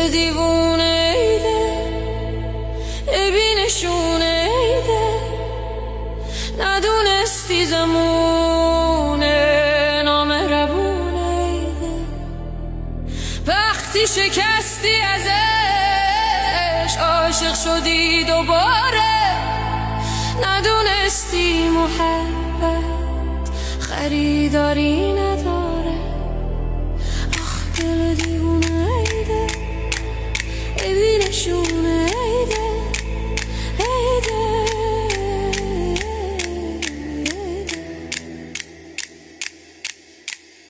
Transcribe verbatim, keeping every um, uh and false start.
مثل دیوونه ایده ببینشونه ایده ندونستی زمونه نامهربونه ایده وقتی شکستی ازش عاشق شدی دوباره ندونستی محبت خریداری نداره